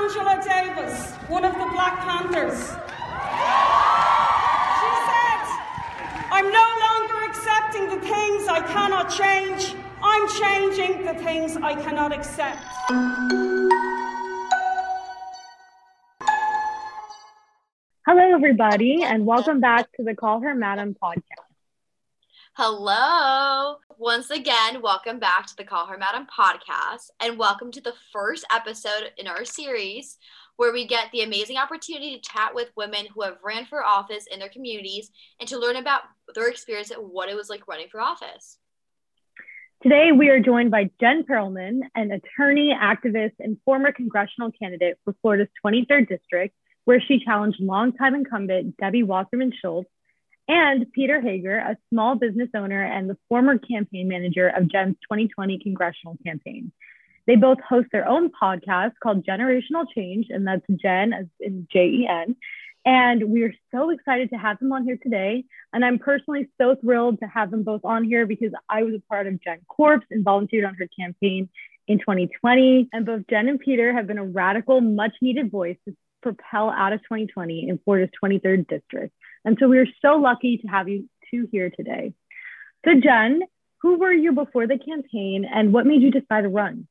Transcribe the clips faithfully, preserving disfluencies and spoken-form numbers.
Angela Davis, one of the Black Panthers. She said, I'm no longer accepting the things I cannot change. I'm changing the things I cannot accept. Hello, everybody, and welcome back to the Call Her Madam podcast. Hello. Once again, welcome back to the Call Her Madam podcast, and welcome to the first episode in our series where we get the amazing opportunity to chat with women who have ran for office in their communities and to learn about their experience and what it was like running for office. Today, we are joined by Jen Perlman, an attorney, activist, and former congressional candidate for Florida's twenty-third District, where she challenged longtime incumbent Debbie Wasserman Schultz, and Peter Hager, a small business owner and the former campaign manager of Jen's twenty twenty congressional campaign. They both host their own podcast called Generational Change, and that's Jen as in J E N. And we are so excited to have them on here today. And I'm personally so thrilled to have them both on here because I was a part of Jen Corps and volunteered on her campaign in twenty twenty. And both Jen and Peter have been a radical, much needed voice to propel out of twenty twenty in Florida's twenty-third District. And so we are so lucky to have you two here today. So Jen, who were you before the campaign and what made you decide to run?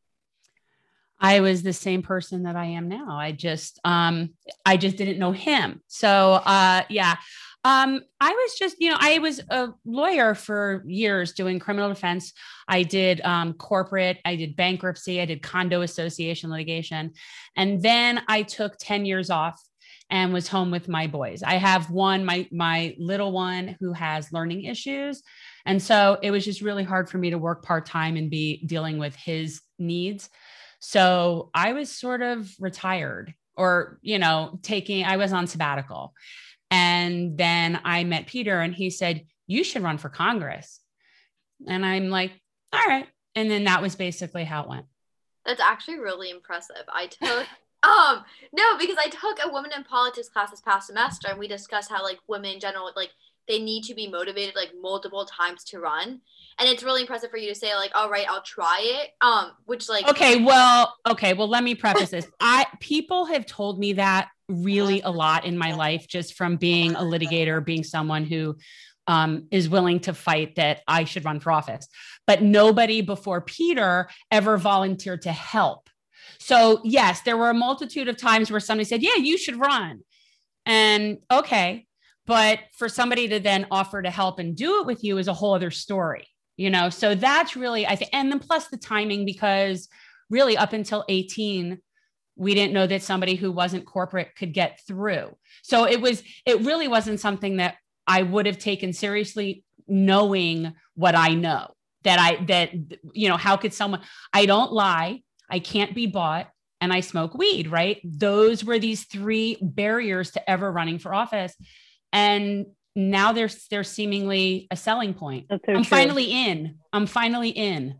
I was the same person that I am now. I just, um, I just didn't know him. So, uh, yeah, um, I was just, you know, I was a lawyer for years doing criminal defense. I did um, corporate, I did bankruptcy, I did condo association litigation. And then I took ten years off and was home with my boys. I have one, my, my little one who has learning issues. And so it was just really hard for me to work part-time and be dealing with his needs. So I was sort of retired or, you know, taking, I was on sabbatical. And then I met Peter and he said, you should run for Congress. And I'm like, all right. And then that was basically how it went. That's actually really impressive. I took, um, no, because I took a women in politics class this past semester and we discussed how like women in general, like they need to be motivated like multiple times to run. And it's really impressive for you to say like, all right, I'll try it. Um, which like, okay, well, okay. Well, let me preface this. I, people have told me that really a lot in my life, just from being a litigator, being someone who um, is willing to fight that I should run for office, but nobody before Peter ever volunteered to help. So yes, there were a multitude of times where somebody said, yeah, you should run. And okay. But for somebody to then offer to help and do it with you is a whole other story. You know, so that's really, I think, and then plus the timing, because really up until eighteen, we didn't know that somebody who wasn't corporate could get through. So it was, it really wasn't something that I would have taken seriously, knowing what I know that I, that, you know, how could someone, I don't lie, I can't be bought, and I smoke weed, right? Those were these three barriers to ever running for office. And now there's there's seemingly a selling point. So I'm true. finally in. I'm finally in.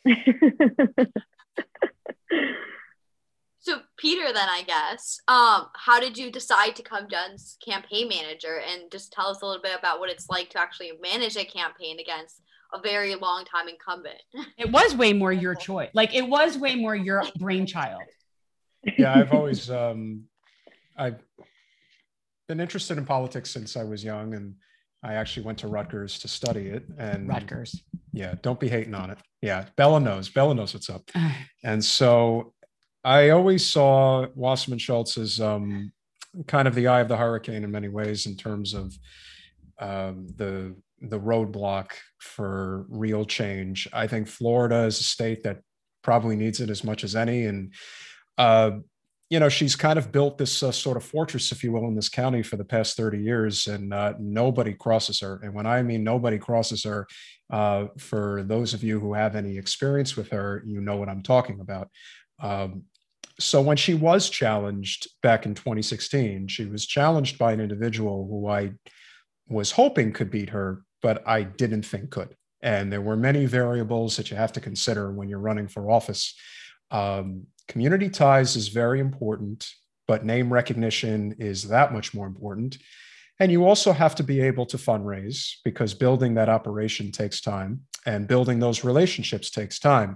So Peter, then I guess, um, how did you decide to become Jen's campaign manager? And just tell us a little bit about what it's like to actually manage a campaign against a very long time incumbent. It was way more your choice. Like it was way more your brainchild. Yeah, I've always um, I've been interested in politics since I was young, and I actually went to Rutgers to study it. And Rutgers. Yeah, don't be hating on it. Yeah, Bella knows. Bella knows what's up. And so I always saw Wasserman Schultz as um, kind of the eye of the hurricane in many ways in terms of um, the the roadblock for real change. I think Florida is a state that probably needs it as much as any. And uh, you know, she's kind of built this uh, sort of fortress, if you will, in this county for the past thirty years, and uh, nobody crosses her. And when I mean nobody crosses her, uh, for those of you who have any experience with her, you know what I'm talking about. Um, so when she was challenged back in twenty sixteen, she was challenged by an individual who I was hoping could beat her, but I didn't think could. And there were many variables that you have to consider when you're running for office. Um, Community ties is very important, but name recognition is that much more important. And you also have to be able to fundraise, because building that operation takes time and building those relationships takes time.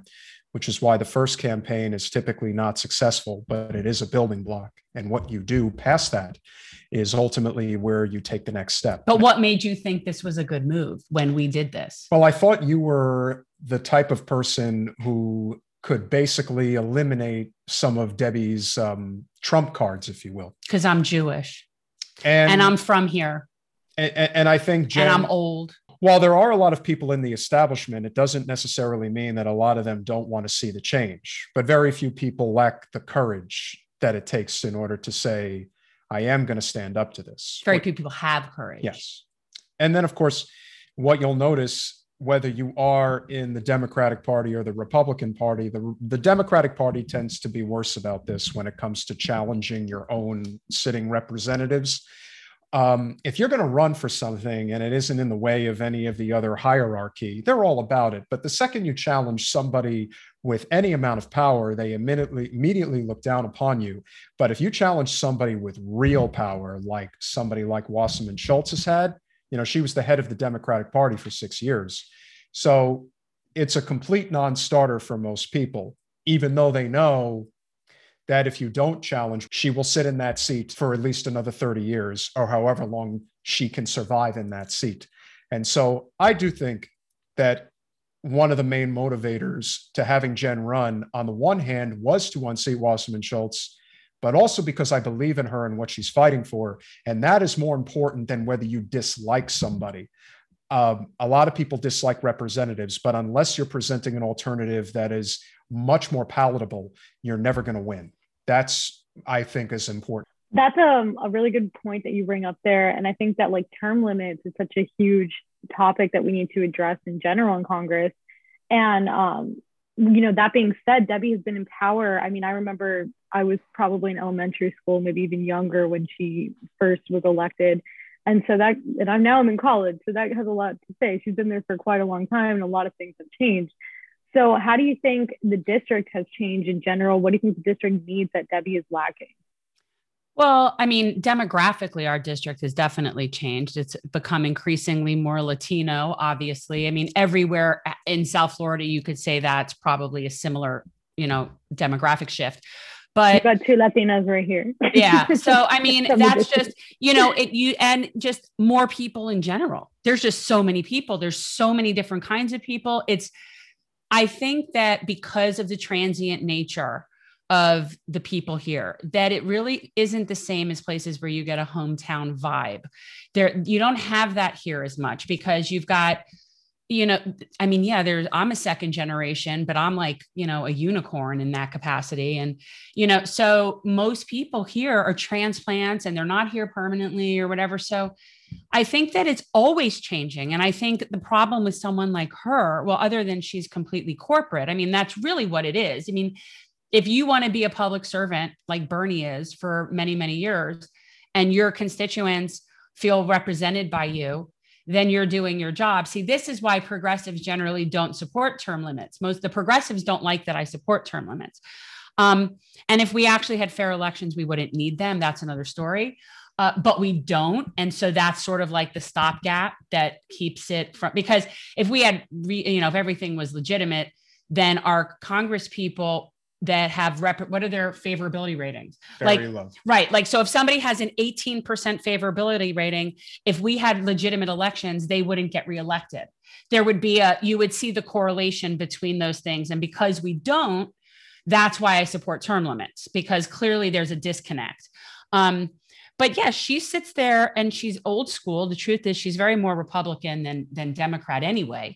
which is why the first campaign is typically not successful, but it is a building block. And what you do past that is ultimately where you take the next step. But what made you think this was a good move when we did this? Well, I thought you were the type of person who could basically eliminate some of Debbie's um, trump cards, if you will. Because I'm Jewish and, and I'm from here. And, and I think Jen, and I'm old. While there are a lot of people in the establishment, it doesn't necessarily mean that a lot of them don't want to see the change. But very few people lack the courage that it takes in order to say, I am going to stand up to this. Very few people have courage. Yes. And then, of course, what you'll notice, whether you are in the Democratic Party or the Republican Party, the, the Democratic Party tends to be worse about this when it comes to challenging your own sitting representatives. Um, if you're going to run for something and it isn't in the way of any of the other hierarchy, they're all about it. But the second you challenge somebody with any amount of power, they immediately immediately look down upon you. But if you challenge somebody with real power, like somebody like Wasserman Schultz has had, you know, she was the head of the Democratic Party for six years. So it's a complete non-starter for most people, even though they know that if you don't challenge, she will sit in that seat for at least another thirty years or however long she can survive in that seat. And so I do think that one of the main motivators to having Jen run, on the one hand, was to unseat Wasserman Schultz, but also because I believe in her and what she's fighting for. And that is more important than whether you dislike somebody. Um, a lot of people dislike representatives, but unless you're presenting an alternative that is much more palatable, you're never going to win. That's, I think, is important. That's um, a really good point that you bring up there. And I think that like term limits is such a huge topic that we need to address in general in Congress. And, um, you know, that being said, Debbie has been in power. I mean, I remember I was probably in elementary school, maybe even younger when she first was elected. And so that, and I'm now I'm in college, so that has a lot to say. She's been there for quite a long time and a lot of things have changed. So how do you think the district has changed in general? What do you think the district needs that Debbie is lacking? Well, I mean, demographically, our district has definitely changed. It's become increasingly more Latino, obviously. I mean, everywhere in South Florida, you could say that's probably a similar, you know, demographic shift. But you've got two Latinas right here. Yeah. So, I mean, that's just, you know, it, you, and just more people in general. There's just so many people. There's so many different kinds of people. It's, I think that because of the transient nature of the people here, that it really isn't the same as places where you get a hometown vibe. There, you don't have that here as much because you've got, you know, I mean, yeah, there's, I'm a second generation, but I'm like, you know, a unicorn in that capacity. And, you know, so most people here are transplants and they're not here permanently or whatever. So I think that it's always changing. And I think the problem with someone like her, well, other than she's completely corporate, I mean, that's really what it is. I mean, if you want to be a public servant like Bernie is for many, many years, and your constituents feel represented by you, then you're doing your job. See, this is why progressives generally don't support term limits. Most the progressives don't like that I support term limits. Um, and if we actually had fair elections, we wouldn't need them. That's another story. Uh, but we don't. And so that's sort of like the stopgap that keeps it from, because if we had, re, you know, if everything was legitimate, then our Congress people that have rep, what are their favorability ratings? Very like, low. Right. Like, so if somebody has an eighteen percent favorability rating, if we had legitimate elections, they wouldn't get reelected. There would be a, you would see the correlation between those things. And because we don't, that's why I support term limits, because clearly there's a disconnect. Um, But yes, she sits there and she's old school. The truth is she's very more Republican than, than Democrat anyway.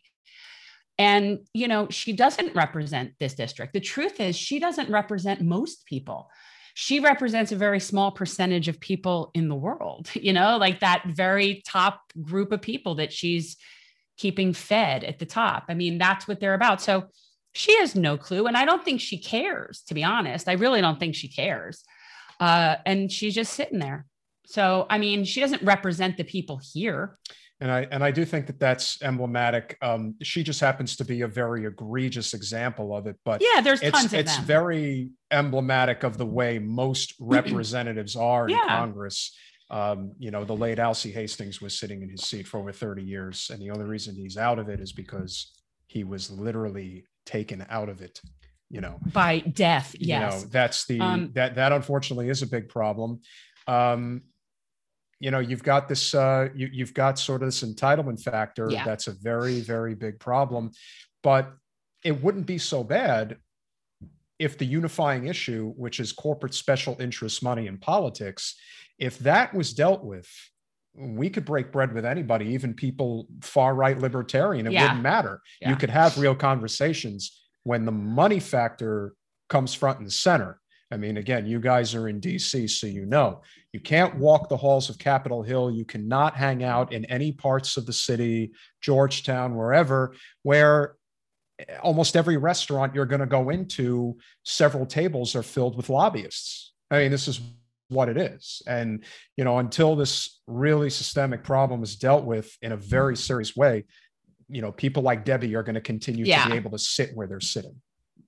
And, you know, she doesn't represent this district. The truth is she doesn't represent most people. She represents a very small percentage of people in the world, you know, like that very top group of people that she's keeping fed at the top. I mean, that's what they're about. So she has no clue. And I don't think she cares, to be honest. I really don't think she cares. Uh, and she's just sitting there. So, I mean, she doesn't represent the people here. And I and I do think that that's emblematic. Um, she just happens to be a very egregious example of it. But yeah, there's it's, tons of it's them. very emblematic of the way most representatives are Yeah. in Congress. Um, you know, the late Alcee Hastings was sitting in his seat for over thirty years. And the only reason he's out of it is because he was literally taken out of it you know, by death. Yes. You know, that's the, um, that, that unfortunately is a big problem. Um, you know, you've got this, uh, you, you've got sort of this entitlement factor. Yeah. That's a very, very big problem, but it wouldn't be so bad if the unifying issue, which is corporate special interest money in politics, if that was dealt with, we could break bread with anybody, even people far-right libertarian. It yeah. wouldn't matter. Yeah. You could have real conversations when the money factor comes front and center. I mean, again, you guys are in D C, so you know, you can't walk the halls of Capitol Hill. You cannot hang out in any parts of the city, Georgetown, wherever, where almost every restaurant you're going to go into, several tables are filled with lobbyists. I mean, this is what it is. And, you know, until this really systemic problem is dealt with in a very serious way, you know, people like Debbie are going to continue yeah. to be able to sit where they're sitting.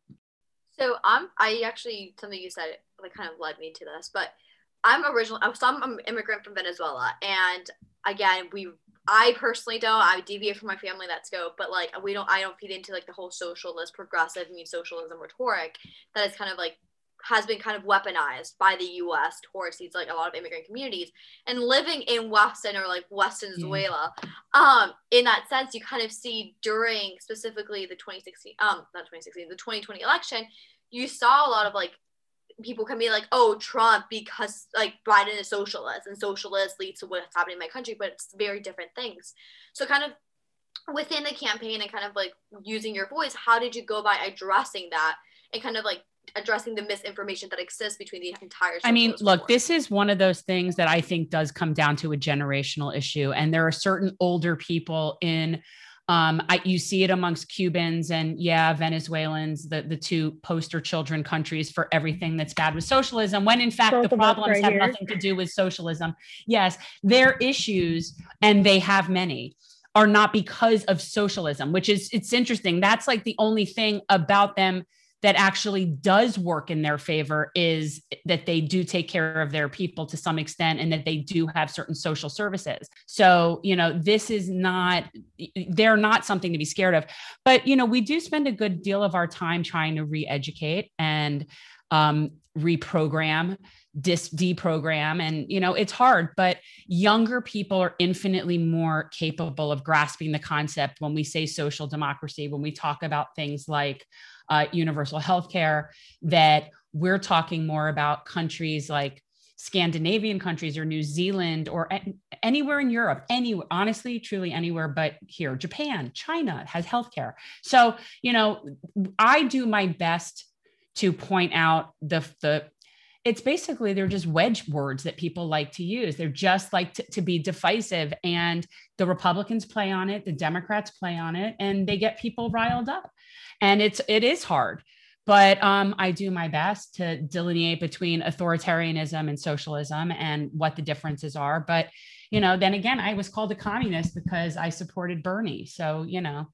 So I'm, I actually, something you said, like kind of led me to this, but I'm originally, so I'm an immigrant from Venezuela. And again, we, I personally don't, I deviate from my family that scope, but like, we don't, I don't feed into like the whole socialist, progressive, I mean, socialism rhetoric that is kind of like, has been kind of weaponized by the U S towards these, like a lot of immigrant communities. And living in Weston or like West Venezuela, yeah. um, in that sense, you kind of see during specifically the twenty sixteen, um, not twenty sixteen, the twenty twenty election, you saw a lot of like people can be like, oh, Trump, because like Biden is socialist and socialist leads to what's happening in my country, but it's very different things. So kind of within the campaign and kind of like using your voice, how did you go by addressing that and kind of like addressing the misinformation that exists between the entire I mean, look, war. This is one of those things that I think does come down to a generational issue. And there are certain older people in, um, I, you see it amongst Cubans and yeah, Venezuelans, the, the two poster children countries for everything that's bad with socialism, when in fact, Both the problems right have here. nothing to do with socialism. Yes, their issues, and they have many, are not because of socialism, which is, it's interesting. That's like the only thing about them that actually does work in their favor, is that they do take care of their people to some extent, and that they do have certain social services. So, you know, this is not, they're not something to be scared of, but, you know, we do spend a good deal of our time trying to re-educate and um, reprogram, dis deprogram. And, you know, it's hard, but younger people are infinitely more capable of grasping the concept when we say social democracy, when we talk about things like Uh, universal healthcare, that we're talking more about countries like Scandinavian countries or New Zealand or a- anywhere in Europe, anywhere, honestly, truly anywhere but here. Japan, China has healthcare. So, you know, I do my best to point out the, the, it's basically, they're just wedge words that people like to use. They're just like to, to be divisive, and the Republicans play on it, the Democrats play on it, and they get people riled up. And it's, it is hard, but um, I do my best to delineate between authoritarianism and socialism and what the differences are. But, you know, then again, I was called a communist because I supported Bernie. So, you know.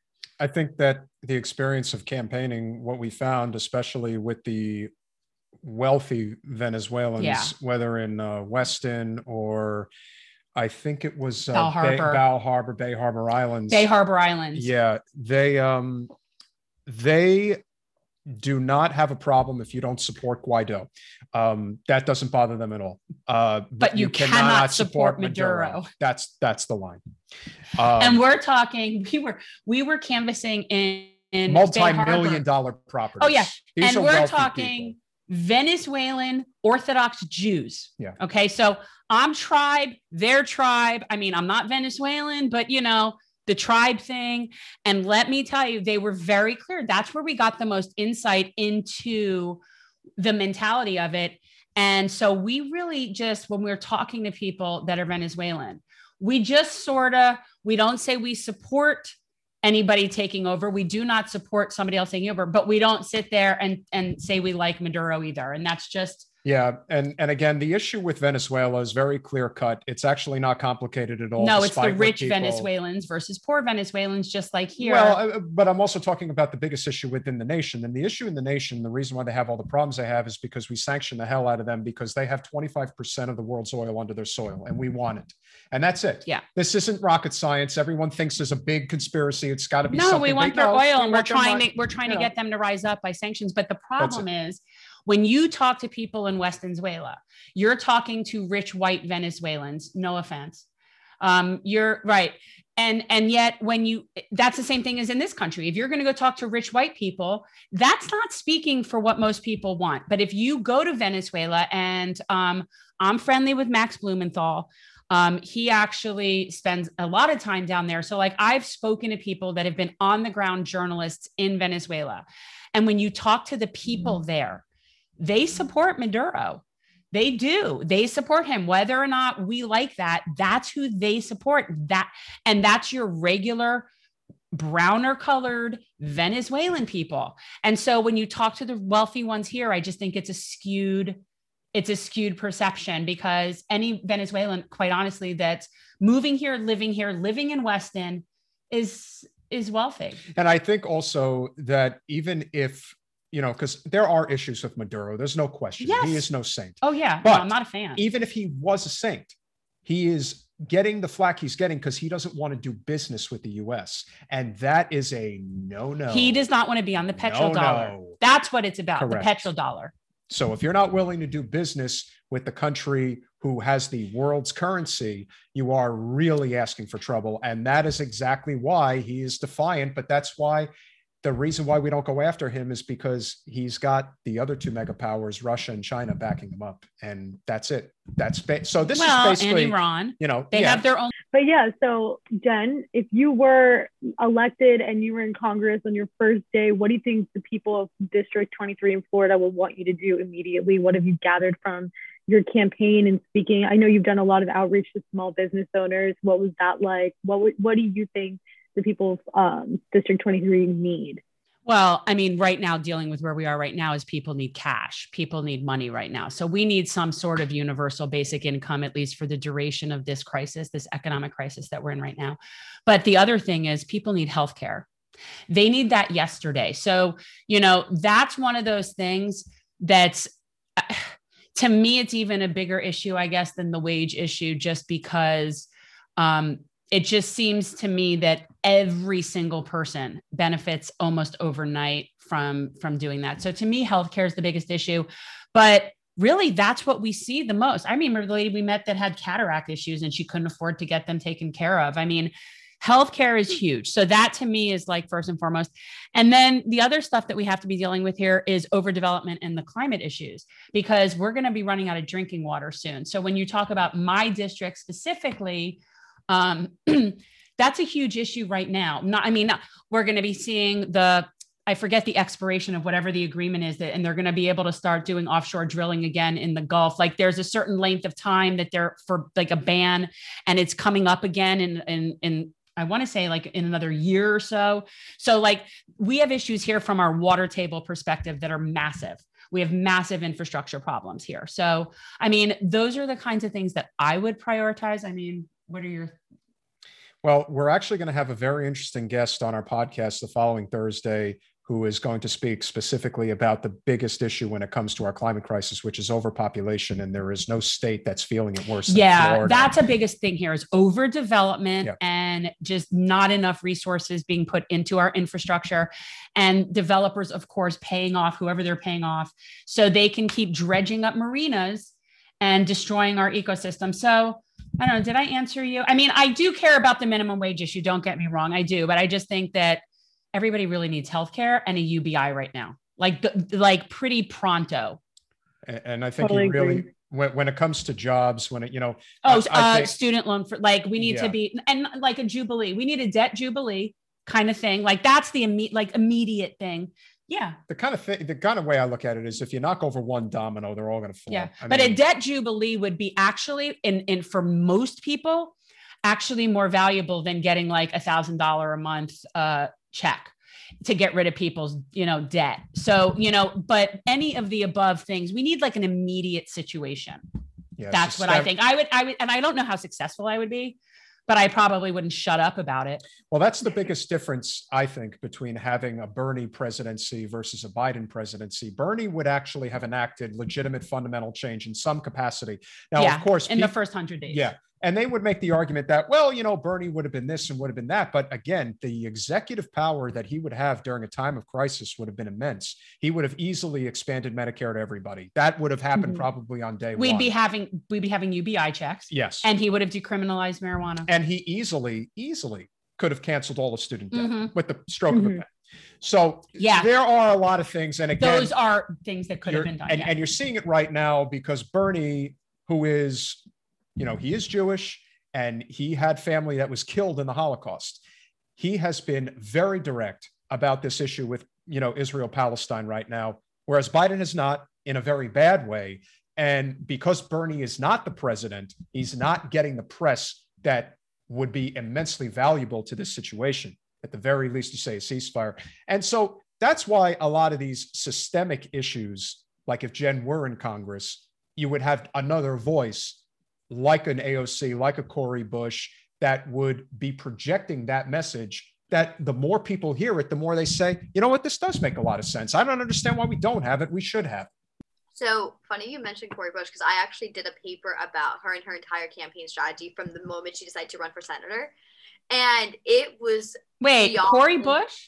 I think that the experience of campaigning, what we found, especially with the wealthy Venezuelans, yeah. whether in uh, Weston or I think it was uh, Bal Harbor. Bay, Bal Harbor, Bay Harbor Islands. Bay Harbor Islands. Yeah, they um, they do not have a problem if you don't support Guaido. Um, that doesn't bother them at all. Uh, but, but you, you cannot, cannot support, support Maduro. Maduro. That's that's the line. Um, and we're talking. We were we were canvassing in, in multi-million dollar properties. Oh yeah, These and we're talking people. Venezuelan Orthodox Jews. Yeah. Okay, so I'm tribe, their tribe. I mean, I'm not Venezuelan, but you know, the tribe thing. And let me tell you, they were very clear. That's where we got the most insight into the mentality of it. And so we really just, when we're talking to people that are Venezuelan, we just sort of, we don't say we support anybody taking over. We do not support somebody else taking over, but we don't sit there and, and say we like Maduro either. And that's just Yeah. And, and again, the issue with Venezuela is very clear cut. It's actually not complicated at all. No, it's the despite what rich people- Venezuelans versus poor Venezuelans, just like here. Well, uh, but I'm also talking about the biggest issue within the nation. And the issue in the nation, the reason why they have all the problems they have is because we sanction the hell out of them because they have twenty-five percent of the world's oil under their soil and we want it. And that's it. Yeah. This isn't rocket science. Everyone thinks there's a big conspiracy. It's got to be No, something we want big. their No, oil we and we're want their trying money. to we're trying You to know. get them to rise up by sanctions. But the problem is when you talk to people in West Venezuela, you're talking to rich white Venezuelans, no offense. Um, you're right. And, and yet when you, that's the same thing as in this country. If you're going to go talk to rich white people, that's not speaking for what most people want. But if you go to Venezuela and um, I'm friendly with Max Blumenthal, um, he actually spends a lot of time down there. So like I've spoken to people that have been on the ground journalists in Venezuela. And when you talk to the people there, they support Maduro. They do. They support him, whether or not we like that. That's who they support. That, and that's your regular browner colored Venezuelan people. And so when you talk to the wealthy ones here, I just think it's a skewed, it's a skewed perception because any Venezuelan, quite honestly, that's moving here, living here, living in Weston is, is wealthy. And I think also that even if, you know, because there are issues with Maduro, there's no question. Yes. He is no saint. Oh yeah, But no, I'm not a fan. Even if he was a saint, he is getting the flack he's getting because he doesn't want to do business with the U S. And that is a no-no. He does not want to be on the petrodollar. No, no. That's what it's about, Correct. the petrodollar. So if you're not willing to do business with the country who has the world's currency, you are really asking for trouble. And that is exactly why he is defiant. But that's why the reason why we don't go after him is because he's got the other two mega powers, Russia and China, backing him up. And that's it. That's ba- so this well, is basically, and Iran, you know, they yeah. have their own. But yeah, so Jen, if you were elected and you were in Congress on your first day, what do you think the people of District twenty-three in Florida will want you to do immediately? What have you gathered from your campaign and speaking? I know you've done a lot of outreach to small business owners. What was that like? What What do you think the people of um, District twenty-three need? Well, I mean, right now, dealing with where we are right now is people need cash. People need money right now. So we need some sort of universal basic income, at least for the duration of this crisis, this economic crisis that we're in right now. But the other thing is people need healthcare. They need that yesterday. So, you know, that's one of those things that's, to me, it's even a bigger issue, I guess, than the wage issue, just because um, it just seems to me that every single person benefits almost overnight from, from doing that. So to me, healthcare is the biggest issue, but really that's what we see the most. I remember the lady we met that had cataract issues and she couldn't afford to get them taken care of. I mean, healthcare is huge. So that to me is like first and foremost. And then the other stuff that we have to be dealing with here is overdevelopment and the climate issues, because we're going to be running out of drinking water soon. So when you talk about my district specifically, um, that's a huge issue right now. Not, I mean, we're going to be seeing the, I forget the expiration of whatever the agreement is, that, and they're going to be able to start doing offshore drilling again in the Gulf. Like there's a certain length of time that they're for like a ban, and it's coming up again in, in, in, I want to say like in another year or so. So like we have issues here from our water table perspective that are massive. We have massive infrastructure problems here. So, I mean, those are the kinds of things that I would prioritize. I mean, what are your Well, we're actually going to have a very interesting guest on our podcast the following Thursday, who is going to speak specifically about the biggest issue when it comes to our climate crisis, which is overpopulation. And there is no state that's feeling it worse than yeah, Florida. That's a biggest thing here is overdevelopment Yeah. and just not enough resources being put into our infrastructure, and developers, of course, paying off whoever they're paying off so they can keep dredging up marinas and destroying our ecosystem. So I don't know, did I answer you? I mean, I do care about the minimum wage issue. Don't get me wrong. I do, but I just think that everybody really needs healthcare and a U B I right now, like, like pretty pronto. And, and I think Totally you really, agree. when, when it comes to jobs, when it, you know, Oh, I- I uh, think- student loan for like, we need Yeah. to be, and like a jubilee, we need a debt jubilee kind of thing. Like that's the immediate, like immediate thing. Yeah. the kind of thing, the kind of way I look at it is if you knock over one domino, they're all going to fall. Yeah. I But a mean, debt jubilee would be actually in, in for most people, actually more valuable than getting like a thousand dollar a month uh, check. to get rid of people's, you know, debt. So, you know, but any of the above things, we need like an immediate situation. Yeah, That's so what I Steph- think. I would, I would, and I don't know how successful I would be, but I probably wouldn't shut up about it. Well, that's the biggest difference, I think, between having a Bernie presidency versus a Biden presidency. Bernie would actually have enacted legitimate fundamental change in some capacity. Now, yeah, of course, in pe- the first hundred days. Yeah. And they would make the argument that, well, you know, Bernie would have been this and would have been that. But again, the executive power that he would have during a time of crisis would have been immense. He would have easily expanded Medicare to everybody. That would have happened Mhm. probably on day We'd one. be having, we'd be having U B I checks. Yes. And he would have decriminalized marijuana. And he easily, easily could have canceled all the student debt Mhm. with the stroke of a Mhm. pen. So Yeah. there are a lot of things. And again, Those are things that could have you're- been done. and, yeah. and you're seeing it right now because Bernie, who is, you know, he is Jewish and he had family that was killed in the Holocaust. He has been very direct about this issue with, you know, Israel, Palestine right now, whereas Biden is not, in a very bad way. And because Bernie is not the president, he's not getting the press that would be immensely valuable to this situation. At the very least, you say a ceasefire. And so that's why a lot of these systemic issues, like if Jen were in Congress, you would have another voice like an A O C, like a Cori Bush, that would be projecting that message that the more people hear it, the more they say, you know what, this does make a lot of sense. I don't understand why we don't have it. We should have. So funny you mentioned Cori Bush because I actually did a paper about her and her entire campaign strategy from the moment she decided to run for senator. And it was Wait, beyond- Cori Bush?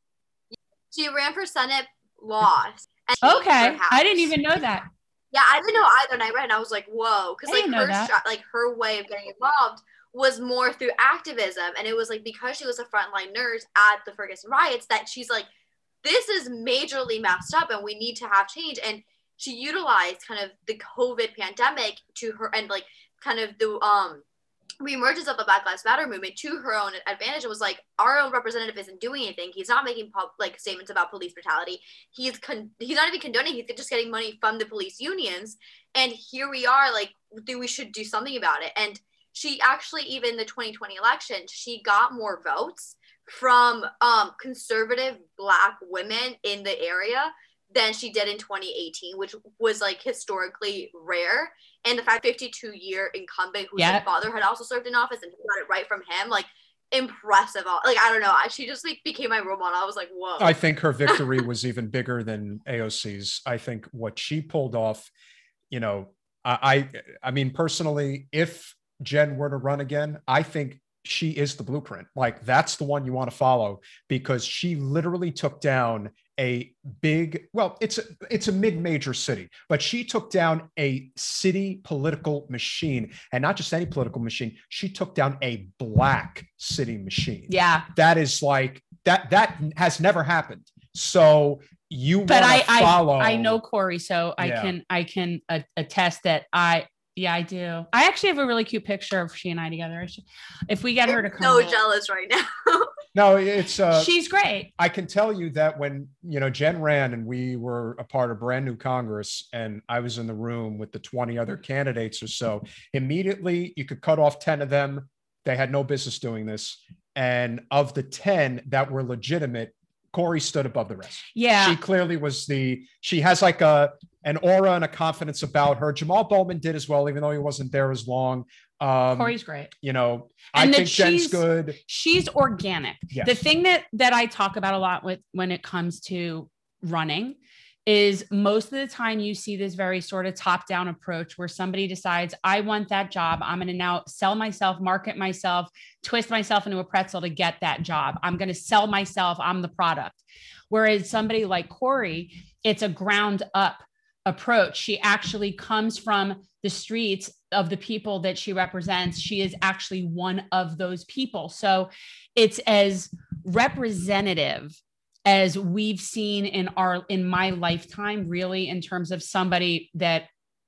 She ran for Senate, lost. and she went for Okay. House. I didn't even know that. Yeah, I didn't know either. And I read and I was like, whoa. Because I like didn't know her that. stra- like her way of getting involved was more through activism. And it was like because she was a frontline nurse at the Ferguson riots that she's like, this is majorly messed up and we need to have change. And she utilized kind of the COVID pandemic to her and like kind of the um reemergence of the Black Lives Matter movement to her own advantage. It was like our own representative isn't doing anything. He's not making pub- like statements about police brutality. He's con- he's not even condoning. He's just getting money from the police unions. And here we are, like we should do something about it. And she actually, even the twenty twenty election, she got more votes from um, conservative Black women in the area than she did in twenty eighteen, which was like historically rare. And the fact fifty-two year incumbent whose Yeah. like, father had also served in office and got it right from him, like impressive. Like, I don't know. She just like became my role model. I was like, whoa. I think her victory was even bigger than A O C's. I think what she pulled off, you know, I, I, I mean, personally, if Jen were to run again, I think she is the blueprint. Like that's the one you want to follow because she literally took down a big, well, it's a, it's a mid-major city, but she took down a city political machine and not just any political machine. She took down a Black city machine. Yeah. That is like, that, that has never happened. So you But I, wanna follow. I, I know Cori, so I Yeah. can, I can uh, attest that I, yeah, I do. I actually have a really cute picture of she and I together. I should, if we get her to I'm come. so out. jealous right now. No, it's, uh, She's great. I can tell you that when, you know, Jen ran and we were a part of brand new Congress and I was in the room with the twenty other candidates or so, immediately you could cut off ten of them. They had no business doing this. And of the ten that were legitimate, Cori stood above the rest. Yeah. She clearly was the, she has like a, an aura and a confidence about her. Jamal Bowman did as well, even though he wasn't there as long. Um, Cori's great. you know, And I that think Jen's she's- good. She's organic. Yes. The thing that that I talk about a lot with when it comes to running is most of the time you see this very sort of top down approach where somebody decides, I want that job. I'm going to now sell myself, market myself, twist myself into a pretzel to get that job. I'm going to sell myself. I'm the product. Whereas somebody like Cori, it's a ground up approach. She actually comes from the streets of the people that she represents. She is actually one of those people. So it's as representative as we've seen in our, in my lifetime, really, in terms of somebody that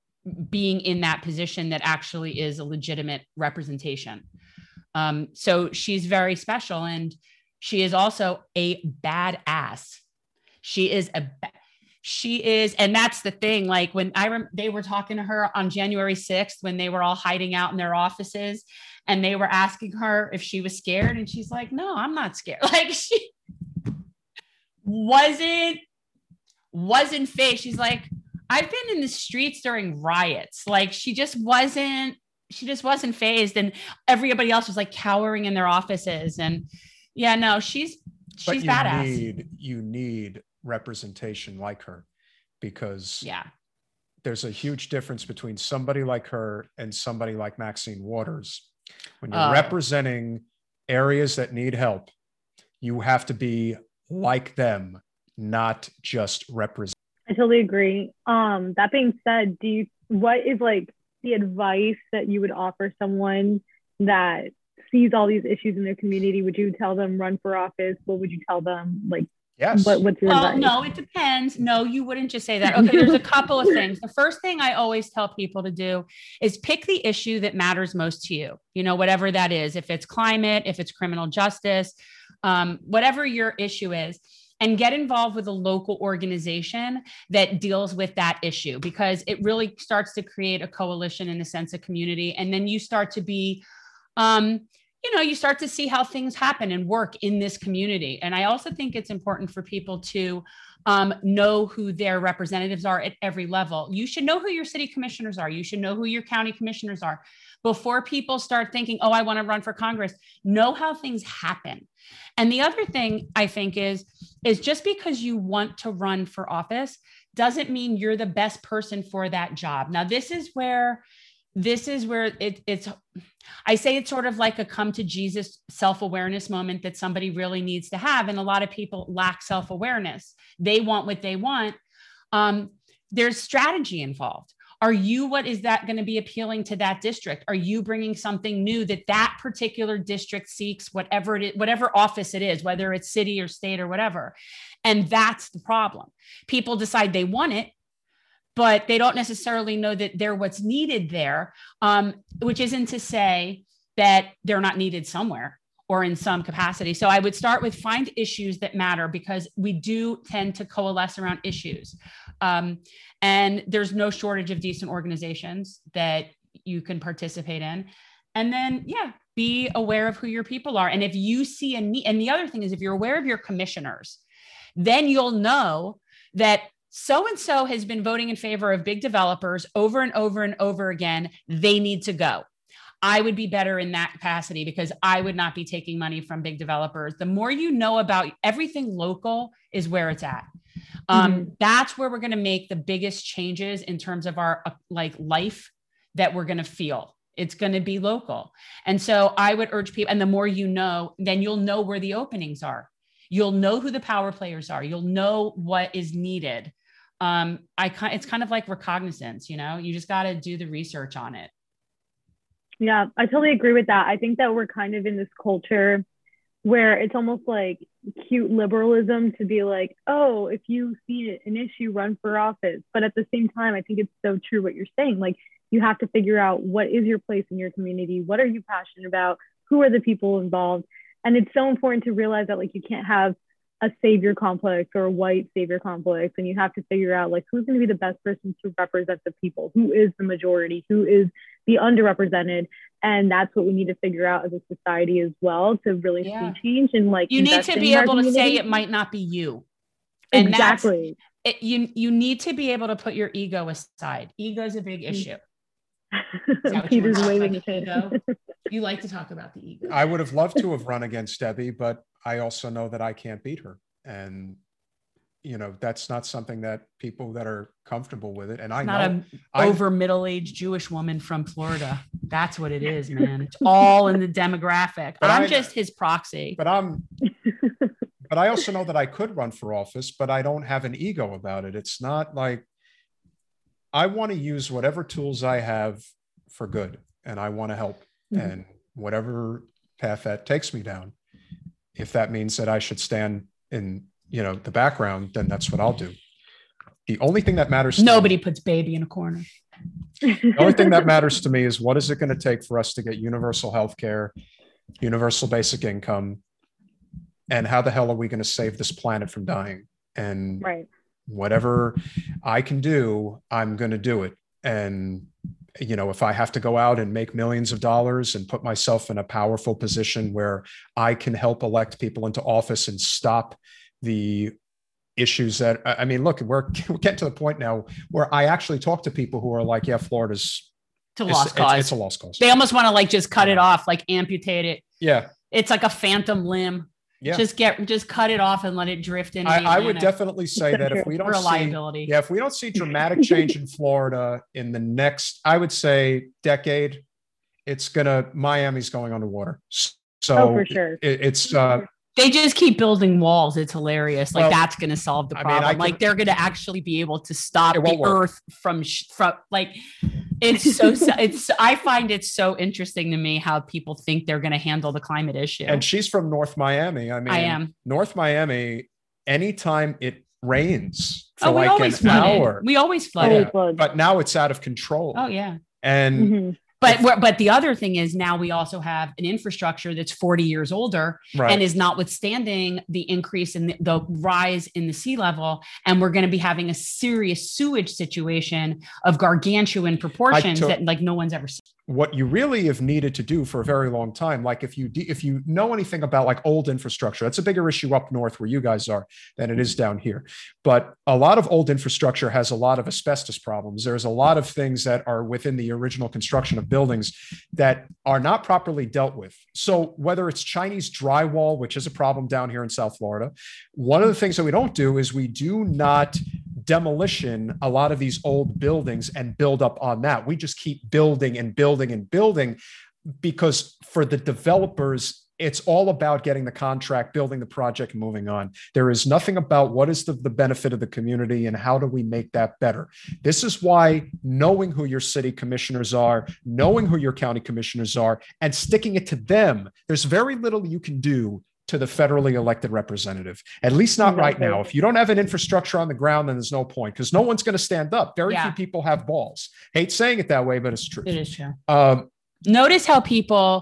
being in that position that actually is a legitimate representation. Um, so she's very special. And she is also a badass. She is a, ba- she is, and that's the thing. Like when I rem- they were talking to her on January sixth, when they were all hiding out in their offices and they were asking her if she was scared. And she's like, no, I'm not scared. Like she, wasn't, wasn't fazed. She's like, I've been in the streets during riots. Like she just wasn't, she just wasn't fazed. And everybody else was like cowering in their offices. And yeah, no, she's, but she's you badass. Need, you need representation like her, because yeah, there's a huge difference between somebody like her and somebody like Maxine Waters. When you're Oh. representing areas that need help, you have to be like them, not just represent. I totally agree. Um, that being said, do you, what is like the advice that you would offer someone that sees all these issues in their community? Would you tell them run for office? What would you tell them? Like, Yes. what, what's your well, advice? no, it depends. No, you wouldn't just say that. Okay, there's a couple of things. The first thing I always tell people to do is pick the issue that matters most to you, you know, whatever that is, if it's climate, if it's criminal justice, um, whatever your issue is, and get involved with a local organization that deals with that issue, because it really starts to create a coalition in a sense of community. And then you start to be, um, you know, you start to see how things happen and work in this community. And I also think it's important for people to um, know who their representatives are at every level. You should know who your city commissioners are. You should know who your county commissioners are. Before people start thinking, oh, I want to run for Congress, know how things happen. And the other thing I think is, is just because you want to run for office doesn't mean you're the best person for that job. Now, this is where This is where it, it's, I say it's sort of like a come to Jesus self-awareness moment that somebody really needs to have. And a lot of people lack self-awareness. They want what they want. Um, there's strategy involved. Are you, what is that going to be appealing to that district? Are you bringing something new that that particular district seeks, whatever it is, whatever office it is, whether it's city or state or whatever? And that's the problem. People decide they want it, but they don't necessarily know that they're what's needed there, um, which isn't to say that they're not needed somewhere or in some capacity. So I would start with find issues that matter, because we do tend to coalesce around issues. Um, and there's no shortage of decent organizations that you can participate in. And then, yeah, be aware of who your people are. And if you see a need, and the other thing is, if you're aware of your commissioners, then you'll know that so-and-so has been voting in favor of big developers over and over and over again. They need to go. I would be better in that capacity because I would not be taking money from big developers. The more you know about everything local is where it's at. Um, mm-hmm. That's where we're going to make the biggest changes in terms of our uh, like life that we're going to feel. It's going to be local. And so I would urge people, and the more you know, then you'll know where the openings are. You'll know who the power players are. You'll know what is needed. Um, I it's kind of like recognizance, you know, you just got to do the research on it. Yeah, I totally agree with that. I think that we're kind of in this culture where it's almost like cute liberalism to be like, oh, if you see an issue, run for office. But at the same time, I think it's so true what you're saying. Like, you have to figure out what is your place in your community? What are you passionate about? Who are the people involved? And it's so important to realize that, like, you can't have a savior complex or a white savior complex, and you have to figure out, like, who's going to be the best person to represent the people, who is the majority, who is the underrepresented. And that's what we need to figure out as a society as well, to really yeah. see change. And like, you need to be able to say it might not be you. And exactly. It, you, you need to be able to put your ego aside. Ego is a big issue. Peter's waving his hand. You like to talk about the ego. I would have loved to have run against Debbie, but I also know that I can't beat her. And, you know, that's not something that people that are comfortable with it. And I not know an over middle-aged Jewish woman from Florida. That's what it is, man. It's all in the demographic. But I'm I, just his proxy. But I'm, but I also know that I could run for office, but I don't have an ego about it. It's not like, I want to use whatever tools I have for good, and I want to help. Mm-hmm. And whatever path that takes me down, if that means that I should stand in, you know, the background, then that's what I'll do. The only thing that matters to nobody me, puts baby in a corner. The only thing that matters to me is, what is it going to take for us to get universal health care, universal basic income, and how the hell are we going to save this planet from dying? And right. whatever I can do, I'm going to do it. And, you know, if I have to go out and make millions of dollars and put myself in a powerful position where I can help elect people into office and stop the issues that, I mean, look, we're, we're getting to the point now where I actually talk to people who are like, yeah, Florida's it's a lost it's, cause. It's, it's a lost cause. They almost want to like just cut it off, like amputate it. Yeah. It's like a phantom limb. Yeah. Just get, just cut it off and let it drift in. I, I would definitely say that if we don't see, yeah, if we don't see dramatic change in Florida in the next, I would say decade, it's gonna, Miami's going underwater. So oh, for sure. it, it's, uh, they just keep building walls. It's hilarious. Like well, that's going to solve the problem. I mean, I can, like they're going to actually be able to stop the work. Earth from, from like, it's so, it's, I find it so interesting to me how people think they're going to handle the climate issue. And she's from North Miami. I mean, I am North Miami. Anytime it rains for oh, like an flooded. hour, we always flood. Yeah. But now it's out of control. Oh yeah. And mm-hmm. But we're, but the other thing is now we also have an infrastructure that's forty years older right. and is notwithstanding the increase in the, the rise in the sea level. And we're going to be having a serious sewage situation of gargantuan proportions to- that like no one's ever seen. What you really have needed to do for a very long time, like if you de- if you know anything about like old infrastructure, that's a bigger issue up north where you guys are than it is down here. But a lot of old infrastructure has a lot of asbestos problems. There's a lot of things that are within the original construction of buildings that are not properly dealt with. So whether it's Chinese drywall, which is a problem down here in South Florida, one of the things that we don't do is we do not demolition a lot of these old buildings and build up on that. We just keep building and building and building because for the developers, it's all about getting the contract, building the project, and moving on. There is nothing about what is the, the benefit of the community and how do we make that better. This is why knowing who your city commissioners are, knowing who your county commissioners are, and sticking it to them, there's very little you can do to the federally elected representative, at least not right now. If you don't have an infrastructure on the ground, then there's no point because no one's going to stand up. Very yeah. few people have balls. Hate saying it that way, but it's true. It is true. Um, Notice how people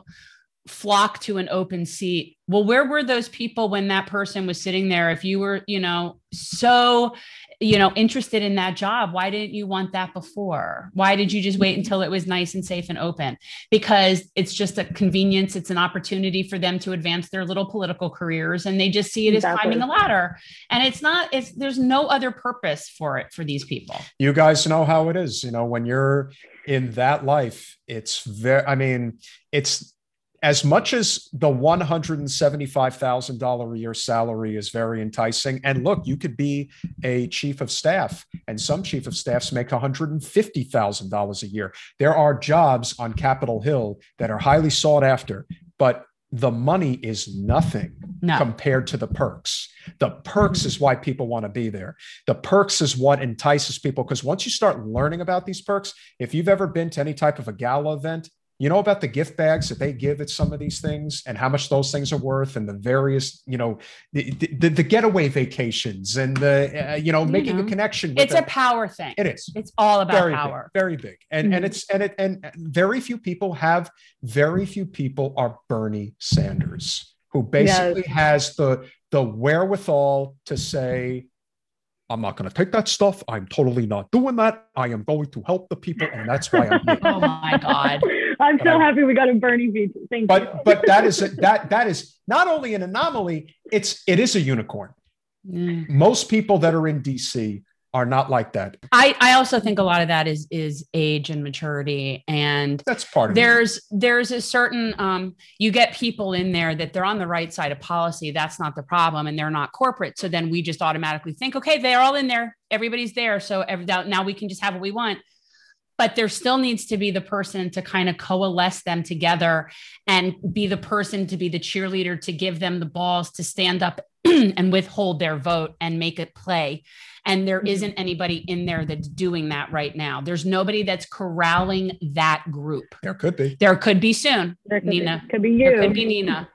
flock to an open seat. Well, where were those people when that person was sitting there? If you were, you know, so, you know, interested in that job, why didn't you want that before? Why did you just wait until it was nice and safe and open? Because it's just a convenience. It's an opportunity for them to advance their little political careers. And they just see it exactly. as climbing a ladder. And it's not, it's, there's no other purpose for it for these people. You guys know how it is. You know, when you're in that life, it's very, I mean, it's, as much as the one hundred seventy-five thousand dollars a year salary is very enticing. And look, you could be a chief of staff and some chief of staffs make one hundred fifty thousand dollars a year. There are jobs on Capitol Hill that are highly sought after, but the money is nothing no. compared to the perks. The perks mm-hmm. is why people want to be there. The perks is what entices people. Because once you start learning about these perks, if you've ever been to any type of a gala event, you know about the gift bags that they give at some of these things and how much those things are worth and the various, you know, the, the, the getaway vacations and the, uh, you know, making mm-hmm. a connection. With it's a power thing. It is. It's all about very power. Big, very big. And, mm-hmm. and it's, and it, and very few people have, very few people are Bernie Sanders, who basically yes. has the, the wherewithal to say, I'm not going to take that stuff. I'm totally not doing that. I am going to help the people. And that's why I'm here. Oh my God. I'm so happy we got a Bernie feature. Thank but, you. But that is, a, that, that is not only an anomaly, it's, it is a unicorn. Mm. Most people that are in D C are not like that. I, I also think a lot of that is, is age and maturity. And that's part of there's, it. There's a certain, um, you get people in there that they're on the right side of policy. That's not the problem. And they're not corporate. So then we just automatically think, okay, they're all in there. Everybody's there. So every, now we can just have what we want. But there still needs to be the person to kind of coalesce them together and be the person to be the cheerleader, to give them the balls to stand up and withhold their vote and make it play. And there isn't anybody in there that's doing that right now. There's nobody that's corralling that group. There could be. There could be soon. There could Nina. Be. Could be you. There could be Nina.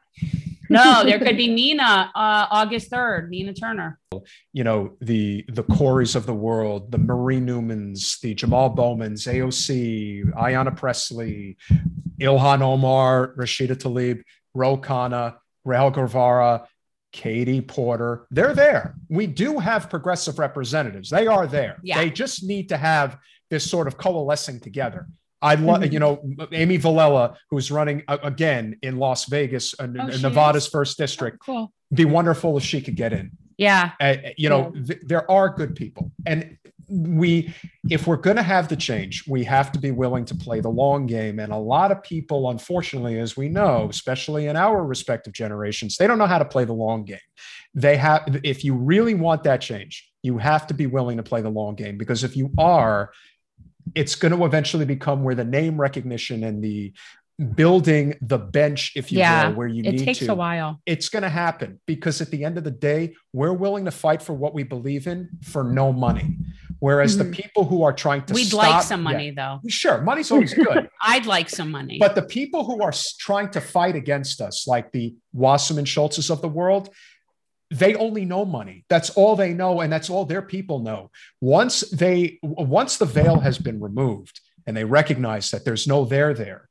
No, there could be Nina, uh, August third, Nina Turner. You know, the the Corys of the world, the Marie Newmans, the Jamal Bowmans, A O C, Ayanna Pressley, Ilhan Omar, Rashida Tlaib, Ro Khanna, Rahel Guevara, Katie Porter. They're there. We do have progressive representatives. They are there. Yeah. They just need to have this sort of coalescing together. I love, you know, Amy Villela, who's running uh, again in Las Vegas, uh, oh, Nevada's is? first district. Oh, cool. Be wonderful if she could get in. Yeah. Uh, you know, Yeah. th- there are good people. And we, if we're going to have the change, we have to be willing to play the long game. And a lot of people, unfortunately, as we know, especially in our respective generations, they don't know how to play the long game. They have, if you really want that change, you have to be willing to play the long game, because if you are, it's going to eventually become where the name recognition and the building the bench, if you Yeah. will, where you It need takes to, a while. it's going to happen, because at the end of the day, we're willing to fight for what we believe in for no money. Whereas Mhm. the people who are trying to We'd stop, like some money yeah, though. sure, money's always good. I'd like some money. But the people who are s- trying to fight against us, like the Wasserman Schultzes of the world, they only know money. That's all they know, and that's all their people know. Once they, once the veil has been removed and they recognize that there's no there there,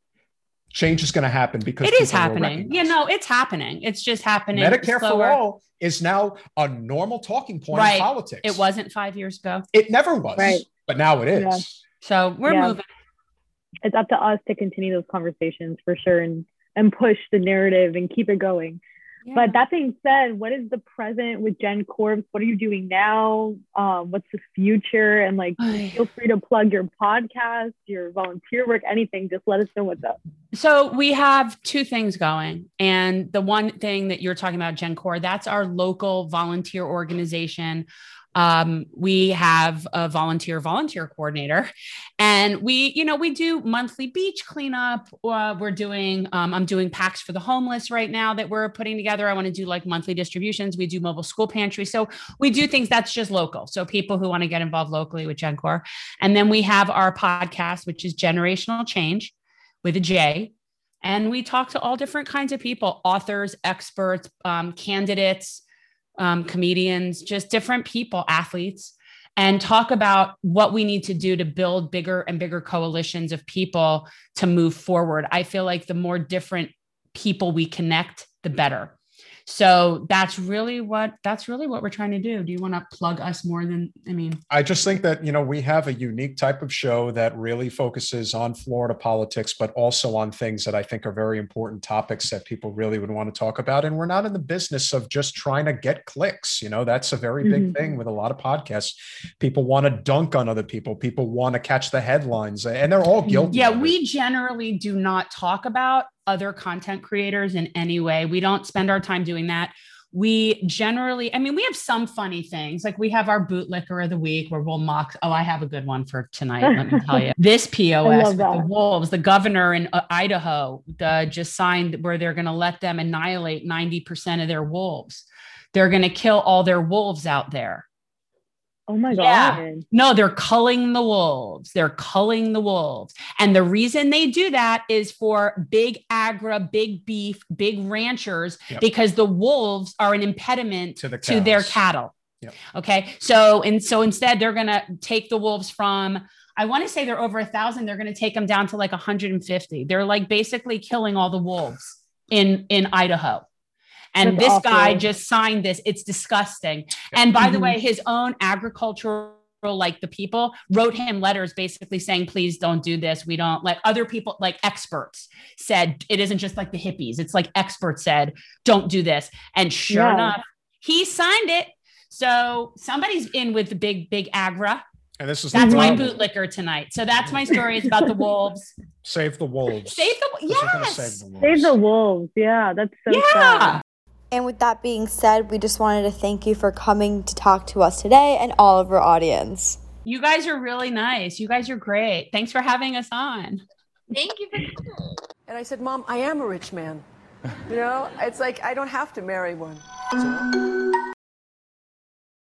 change is going to happen, because it is people will happening. recognize You it. know, it's happening. It's just happening. Medicare slower. for all is now a normal talking point Right. in politics. It wasn't five years ago. It never was, Right. but now it is. Yeah. So we're Yeah. moving. It's up to us to continue those conversations for sure, and and push the narrative and keep it going. Yeah. But that being said, what is the present with Gen Corps? What are you doing now? Um, what's the future? And like, feel free to plug your podcast, your volunteer work, anything. Just let us know what's up. So we have two things going. And the one thing that you're talking about, Gen Corps, that's our local volunteer organization. Um, we have a volunteer volunteer coordinator, and we, you know, we do monthly beach cleanup. Uh, we're doing, um, I'm doing packs for the homeless right now that we're putting together. I want to do like monthly distributions. We do mobile school pantry. So we do things that's just local. So people who want to get involved locally with Gen Corps. And then we have our podcast, which is Generational Change with a J. And we talk to all different kinds of people, authors, experts, um, candidates, Um, comedians, just different people, athletes, and talk about what we need to do to build bigger and bigger coalitions of people to move forward. I feel like the more different people we connect, the better. So that's really what, that's really what we're trying to do. Do you want to plug us more than, I mean, I just think that, you know, we have a unique type of show that really focuses on Florida politics, but also on things that I think are very important topics that people really would want to talk about. And we're not in the business of just trying to get clicks. You know, that's a very big Mhm. thing with a lot of podcasts. People want to dunk on other people. People want to catch the headlines, and they're all guilty. yeah, of it. we generally do not talk about other content creators in any way. We don't spend our time doing that. We generally, I mean, we have some funny things. Like we have our bootlicker of the week where we'll mock. Oh, I have a good one for tonight. Let me tell you. This P O S I love with the that. wolves, the governor in uh, Idaho uh, just signed where they're going to let them annihilate ninety percent of their wolves. They're going to kill all their wolves out there. Oh my Yeah. God. No, they're culling the wolves. They're culling the wolves. And the reason they do that is for big agra, big beef, big ranchers, Yep. because the wolves are an impediment To the to their cows. cattle. Yep. Okay. So, and so instead they're going to take the wolves from, I want to say they're over a thousand. They're going to take them down to like one hundred fifty. They're like basically killing all the wolves in, in Idaho. And That's this awful. guy just signed this. It's disgusting. And by the Mhm. way, his own agricultural, like the people wrote him letters basically saying, please don't do this. We don't, like other people, like experts said, it isn't just like the hippies. It's like experts said, don't do this. And sure Yeah. enough, he signed it. So somebody's in with the big, big agra. And this is That's the my problem. bootlicker tonight. So that's my story. It's about the wolves. Save the wolves. Save the, Because we're gonna yes. save the wolves. Save the wolves. Yeah, that's so Yeah. sad. And with that being said, we just wanted to thank you for coming to talk to us today and all of our audience. You guys are really nice. You guys are great. Thanks for having us on. Thank you for coming. And I said, Mom, I am a rich man. You know, it's like I don't have to marry one.